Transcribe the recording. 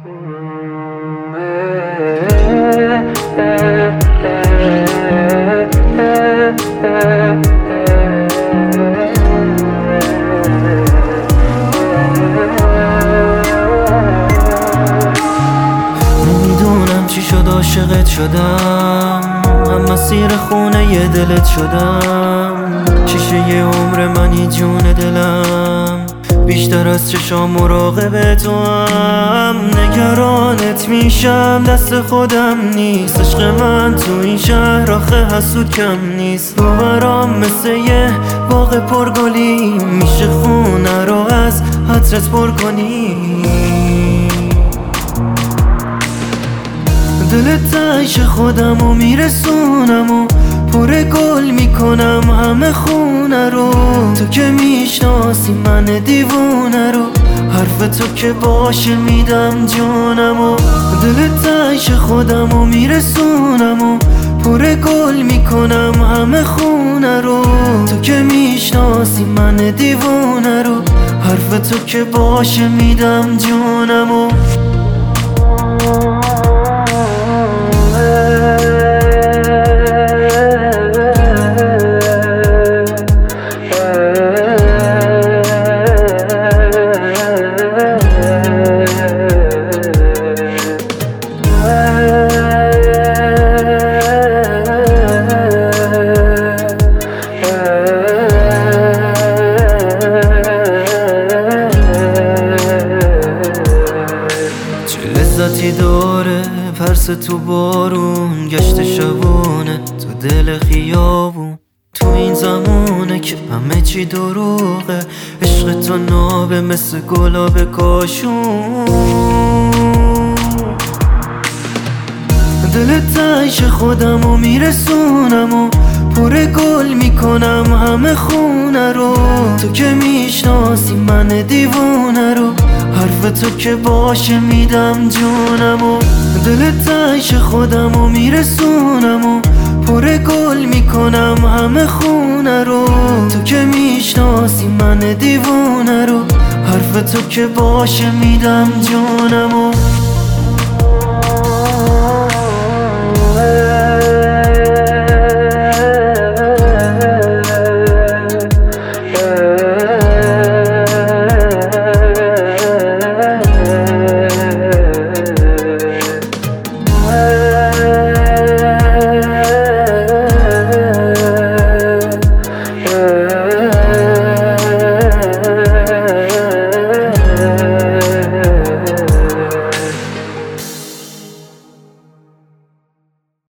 نمیدونم چی شد عاشقت شدم، هم مسیر خونه ی دلت شدم. شیشه ی عمر منی جون دلم، بیشتر از چشام مراقب تو هم. نگرانت میشم دست خودم نیست، عشق من تو این شهر آخه حسود کم نیست. باورام مثل یه باغ پرگلی، میشه خونه رو از عطرت پر کنی. دلت عیش خودمو میرسونم و پر گل میکنم همه خونه رو. تو که میشناسی من دیوونه رو، حرف تو که باشه میدم جونم و. دلت عیش خودمو میرسونم و پر گل میکنم همه خونه رو. تو که میشناسی من دیوونه رو، حرف تو که باشه میدم جونم و. لذتی داره پرس تو بارون، گشت شبونه تو دل خیابون. تو این زمونه که همه چی دروغه، عشق تو نابه مثل گلاب کاشون. دلت عیش خودمو میرسونم و پر گل میکنم همه خونه رو. تو که میشناسی من دیوونه رو، حرف تو که باشه میدم جونم و. دلت عیش خودمو میرسونم و پر گل میکنم همه خونه رو. تو که میشناسی من دیوونه رو، حرف تو که باشه میدم جونم و.